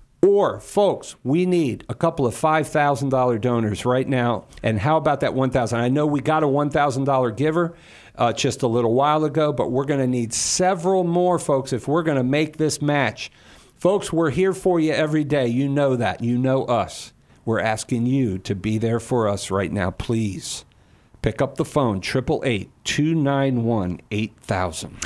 or folks, we need a couple of five thousand dollars donors right now. And how about that one thousand dollars? I know we got a one thousand dollars giver uh, just a little while ago, but we're going to need several more, folks, if we're going to make this match. Folks, we're here for you every day. You know that. You know us. We're asking you to be there for us right now. Please pick up the phone, eight eight eight, two nine one, eight thousand.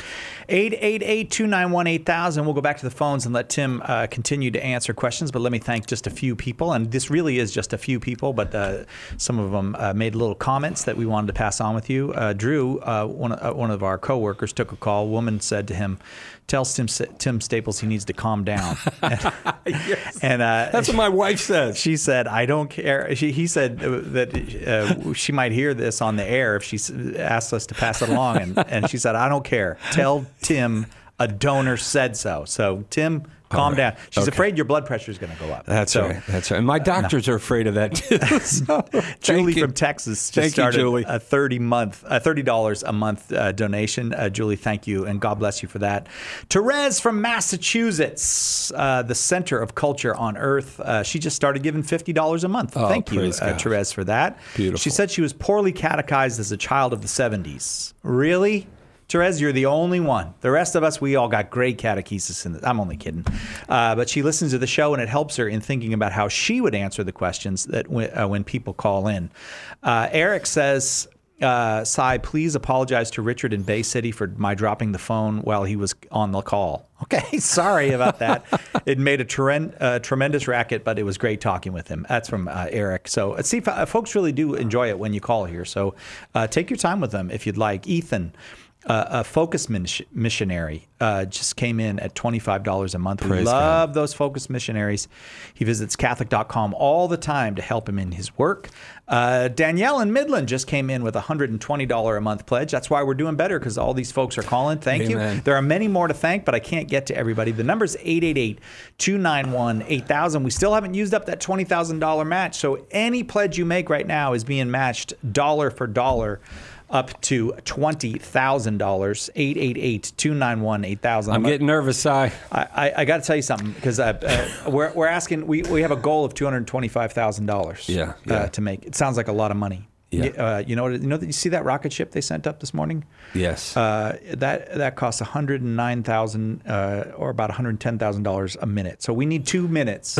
eight eight eight, two nine one, eight thousand. We'll go back to the phones and let Tim uh, continue to answer questions, but let me thank just a few people, and this really is just a few people, but uh, some of them uh, made little comments that we wanted to pass on with you. Uh, Drew, uh, one, uh, one of our coworkers, took a call. A woman said to him, tell Tim, Tim Staples he needs to calm down. and yes. and uh, that's what my wife said. She said, I don't care. She, he said that uh, she might hear this on the air if she asks us to pass it along. And, and she said, I don't care. Tell Tim a donor said so. So, Tim, calm right. down. She's okay. afraid your blood pressure is going to go up. That's so, right. That's right. And my doctors no. are afraid of that too. So, Julie you. from Texas just thank started you, Julie. a thirty month, a thirty dollars a month uh, donation. Uh, Julie, thank you, and God bless you for that. Therese from Massachusetts, uh, the center of culture on earth. Uh, she just started giving fifty dollars a month. Oh, thank you, uh, God. Therese, for that. Beautiful. She said she was poorly catechized as a child of the seventies. Really? Therese, you're the only one. The rest of us, we all got great catechesis. In the, I'm only kidding. Uh, but she listens to the show, and it helps her in thinking about how she would answer the questions that w- uh, when people call in. Uh, Eric says, uh, Cy, please apologize to Richard in Bay City for my dropping the phone while he was on the call. Okay, sorry about that. It made a tre- uh, tremendous racket, but it was great talking with him. That's from uh, Eric. So uh, see, uh, folks really do enjoy it when you call here. So uh, take your time with them if you'd like. Ethan. Uh, a Focus missionary uh, just came in at twenty-five dollars a month. Praise we love God. those Focus missionaries. He visits Catholic dot com all the time to help him in his work. Uh, Danielle in Midland just came in with a one hundred twenty dollars a month pledge. That's why we're doing better, because all these folks are calling. Thank Amen. you. There are many more to thank, but I can't get to everybody. The number is eight eight eight, two nine one, eight thousand. We still haven't used up that twenty thousand dollars match, so any pledge you make right now is being matched dollar for dollar up to twenty thousand dollars, eight eight eight, two nine one, eight thousand. I'm, I'm getting a, nervous, Si. I, I, I got to tell you something, because uh, uh, we're, we're asking, we, we have a goal of two hundred twenty-five thousand dollars yeah, yeah. uh, to make. It sounds like a lot of money. Yeah. Uh, you know, you know that you see that rocket ship they sent up this morning? Yes. Uh, that that costs one hundred nine thousand dollars uh, or about one hundred ten thousand dollars a minute. So we need two minutes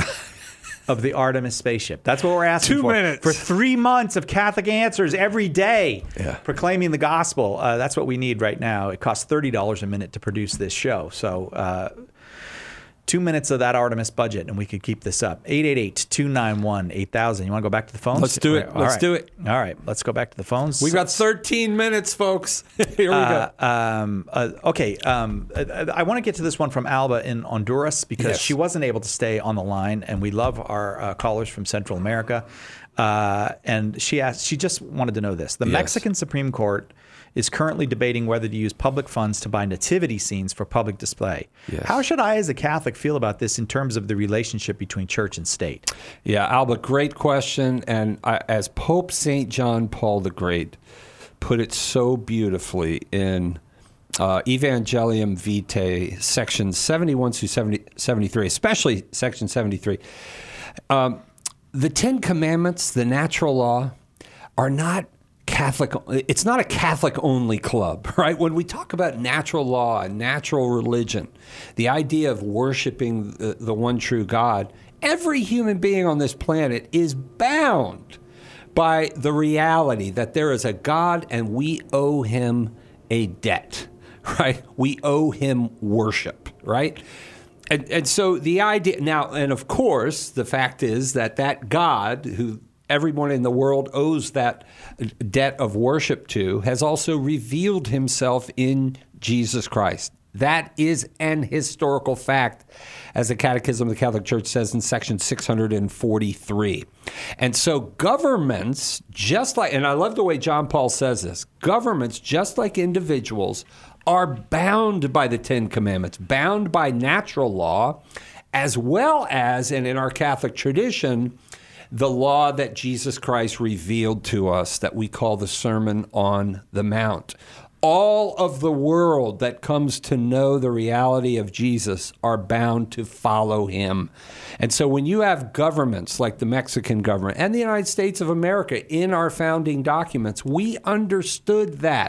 of the Artemis spaceship. That's what we're asking Two for. minutes. For three months of Catholic Answers every day, yeah. proclaiming the gospel. Uh, that's what we need right now. It costs thirty dollars a minute to produce this show. So uh, two minutes of that Artemis budget, and we could keep this up. eight eight eight, two nine one, eight thousand. You want to go back to the phones? Let's do it. All Let's right. do it. All right. Let's go back to the phones. We've got thirteen minutes, folks. Here we Uh, go. um, uh, okay. Um, I, I want to get to this one from Alba in Honduras, because Yes. she wasn't able to stay on the line, and we love our uh, callers from Central America. Uh, and she asked, she just wanted to know this. The Yes. Mexican Supreme Court is currently debating whether to use public funds to buy nativity scenes for public display. Yes. How should I, as a Catholic, feel about this in terms of the relationship between church and state? Yeah, Alba, great question. And I, as Pope Saint John Paul the Great put it so beautifully in uh, Evangelium Vitae, section seventy-one through seventy, seventy-three, especially section seventy-three, um, the Ten Commandments, the natural law, are not Catholic. It's not a Catholic-only club, right? When we talk about natural law and natural religion, the idea of worshiping the, the one true God, every human being on this planet is bound by the reality that there is a God and we owe him a debt, right? We owe him worship, right? And, and so the idea now, and of course, the fact is that that God who everyone in the world owes that debt of worship to has also revealed himself in Jesus Christ. That is an historical fact, as the Catechism of the Catholic Church says in section six hundred forty-three. And so governments, just like, and I love the way John Paul says this, governments, just like individuals, are bound by the Ten Commandments, bound by natural law, as well as, and in our Catholic tradition, the law that Jesus Christ revealed to us that we call the Sermon on the Mount. All of the world that comes to know the reality of Jesus are bound to follow him. And so when you have governments like the Mexican government and the United States of America in our founding documents, we understood that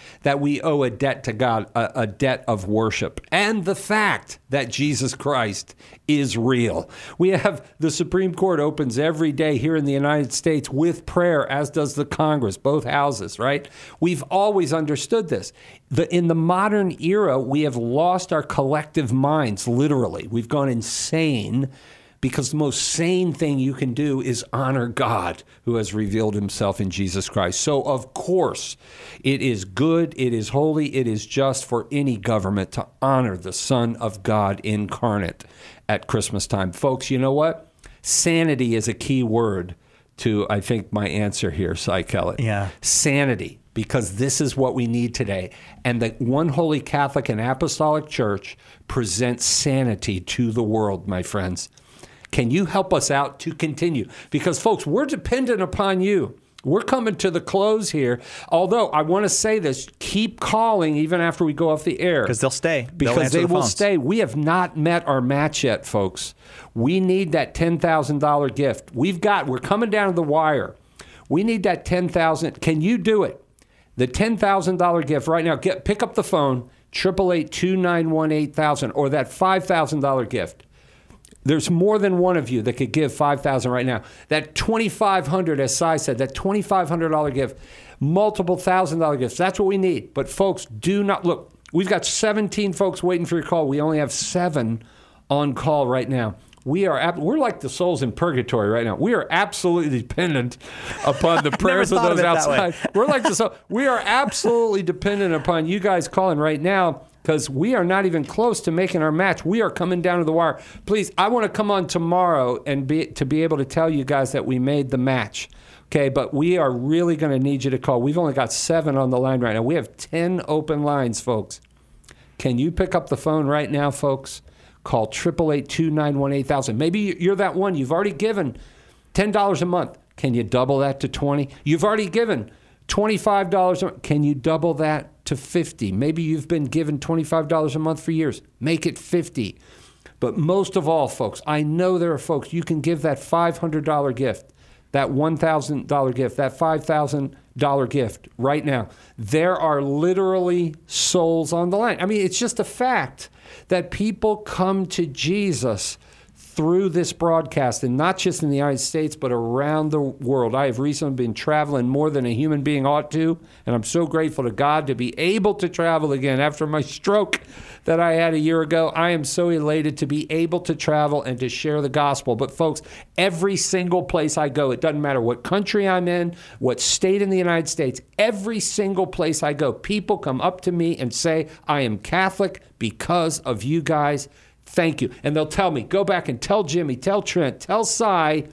that we owe a debt to God, a, a debt of worship, and the fact that Jesus Christ is real. We have the Supreme Court opens every day here in the United States with prayer, as does the Congress, both houses, right? We've always understood this. The, in the modern era, we have lost our collective minds, literally. We've gone insane because the most sane thing you can do is honor God, who has revealed himself in Jesus Christ. So, of course, it is good, it is holy, it is just for any government to honor the Son of God incarnate at Christmas time. Folks, you know what? Sanity is a key word to, I think, my answer here, Cy Kellett. Yeah. Sanity, because this is what we need today. And the One Holy Catholic and Apostolic Church presents sanity to the world, my friends. Can you help us out to continue? Because, folks, we're dependent upon you. We're coming to the close here. Although I want to say this, keep calling even after we go off the air. Because they'll stay. They'll Because answer they the will phones. stay. We have not met our match yet, folks. We need that ten thousand dollars gift. We've got, we're coming down to the wire. We need that ten thousand dollars. Can you do it? The ten thousand dollars gift right now. Get pick up the phone, eight eight eight, two nine one, eight thousand, or that five thousand dollars gift. There's more than one of you that could give five thousand dollars right now. That twenty-five hundred dollars, as Cy said, that twenty-five hundred dollars gift, multiple thousand dollar gifts. That's what we need. But folks, do not, look, we've got seventeen folks waiting for your call. We only have seven on call right now. We are, we're like the souls in purgatory right now. We are absolutely dependent upon the prayers of thought those of it that way. outside. We're like the soul. We are absolutely dependent upon you guys calling right now, because we are not even close to making our match. We are coming down to the wire. Please, I want to come on tomorrow and be to be able to tell you guys that we made the match. Okay, but we are really going to need you to call. We've only got seven on the line right now. We have ten open lines, folks. Can you pick up the phone right now, folks? Call eight eight eight, two nine one, eight thousand. Maybe you're that one. You've already given ten dollars a month. Can you double that to twenty dollars? You've already given twenty-five dollars a month. Can you double that to fifty dollars? Maybe you've been given twenty-five dollars a month for years. Make it fifty dollars. But most of all, folks, I know there are folks, you can give that five hundred dollars gift, that one thousand dollars gift, that five thousand dollars gift right now. There are literally souls on the line. I mean, it's just a fact that people come to Jesus through this broadcast, and not just in the United States, but around the world. I have recently been traveling more than a human being ought to, and I'm so grateful to God to be able to travel again after my stroke that I had a year ago. I am so elated to be able to travel and to share the gospel. But folks, every single place I go, it doesn't matter what country I'm in, what state in the United States, every single place I go, people come up to me and say, I am Catholic because of you guys. Thank you. And they'll tell me, go back and tell Jimmy, tell Trent, tell Cy,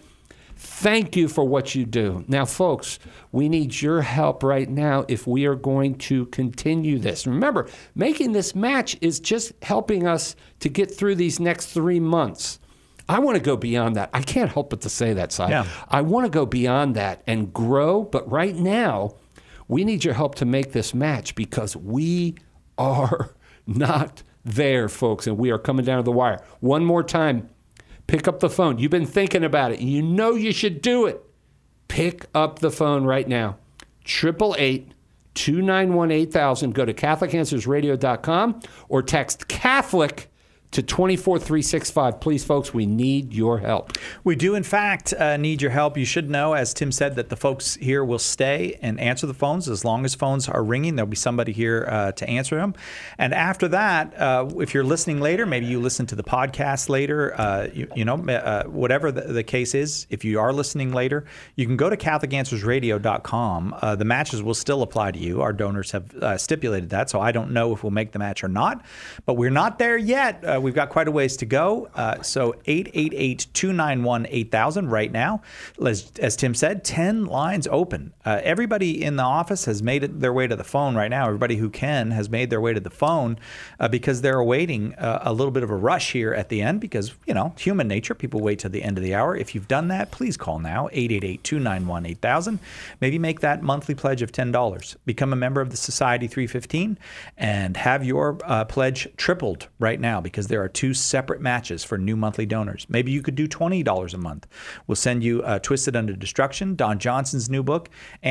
thank you for what you do. Now, folks, we need your help right now if we are going to continue this. Remember, making this match is just helping us to get through these next three months. I want to go beyond that. I can't help but to say that, Cy. Yeah. I want to go beyond that and grow. But right now, we need your help to make this match because we are not there, folks, and we are coming down to the wire. One more time, pick up the phone. You've been thinking about it. You know you should do it. Pick up the phone right now. eight eight eight, two nine one, eight thousand. Go to Catholic Answers Radio dot com or text Catholic to two four three six five. Please, folks, we need your help. We do, in fact, uh, need your help. You should know, as Tim said, that the folks here will stay and answer the phones. As long as phones are ringing, there'll be somebody here uh, to answer them. And after that, uh, if you're listening later, maybe you listen to the podcast later, uh, you, you know, uh, whatever the, the case is, if you are listening later, you can go to Catholic Answers Radio dot com. Uh, the matches will still apply to you. Our donors have uh, stipulated that, so I don't know if we'll make the match or not. But we're not there yet. Uh, we've got quite a ways to go. Uh, so eight eight eight, two nine one, eight thousand right now. As, as Tim said, ten lines open. Uh, everybody in the office has made it their way to the phone right now. Everybody who can has made their way to the phone uh, because they're awaiting uh, a little bit of a rush here at the end because, you know, human nature. People wait till the end of the hour. If you've done that, please call now, eight eight eight, two nine one, eight thousand. Maybe make that monthly pledge of ten dollars. Become a member of the Society three fifteen and have your uh, pledge tripled right now because there are two separate matches for new monthly donors. Maybe you could do twenty dollars a month. We'll send you uh, Twisted Under Destruction, Don Johnson's new book, and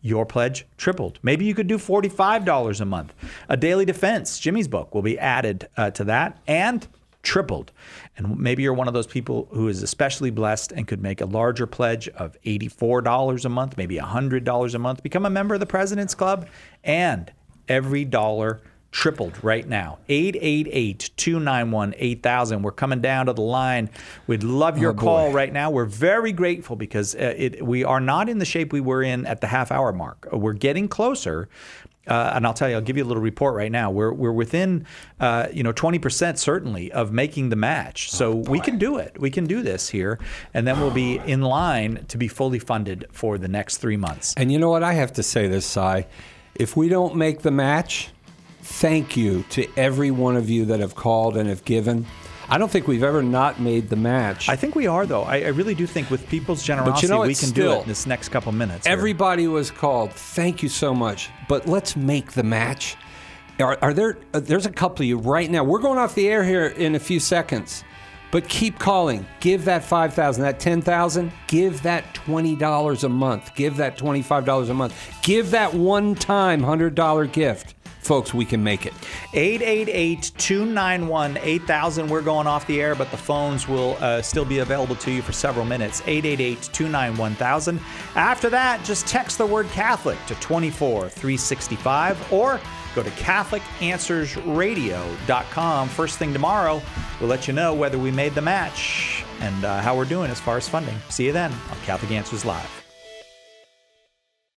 your pledge tripled. Maybe you could do forty-five dollars a month. A Daily Defense, Jimmy's book, will be added uh, to that and tripled. And maybe you're one of those people who is especially blessed and could make a larger pledge of eighty-four dollars a month, maybe one hundred dollars a month. Become a member of the President's Club, and every dollar tripled right now. eight eight eight, two nine one, eight thousand. We're coming down to the line. We'd love your Oh, call boy. right now. We're very grateful because uh, it, we are not in the shape we were in at the half hour mark. We're getting closer. Uh, and I'll tell you, I'll give you a little report right now. We're we're within, uh, you know, twenty percent certainly of making the match. So Oh, we can do it. We can do this here. And then we'll be in line to be fully funded for the next three months. And you know what? I have to say this, Si. If we don't make the match, thank you to every one of you that have called and have given. I don't think we've ever not made the match. I think we are, though. I, I really do think with people's generosity, know what? we can Still, do it in this next couple minutes. here. Everybody was called. Thank you so much. But let's make the match. Are, are there? Uh, there's a couple of you right now. We're going off the air here in a few seconds. But keep calling. Give that five thousand dollars, that ten thousand dollars. Give that twenty dollars a month. Give that twenty-five dollars a month. Give that one-time one hundred dollars gift. Folks, we can make it. eight eight eight, two nine one, eight thousand. We're going off the air, but the phones will uh, still be available to you for several minutes. eight eight eight, two nine one, one thousand. After that, just text the word Catholic to twenty-four three sixty-five or go to Catholic Answers Radio dot com. First thing tomorrow, we'll let you know whether we made the match and uh, how we're doing as far as funding. See you then on Catholic Answers Live.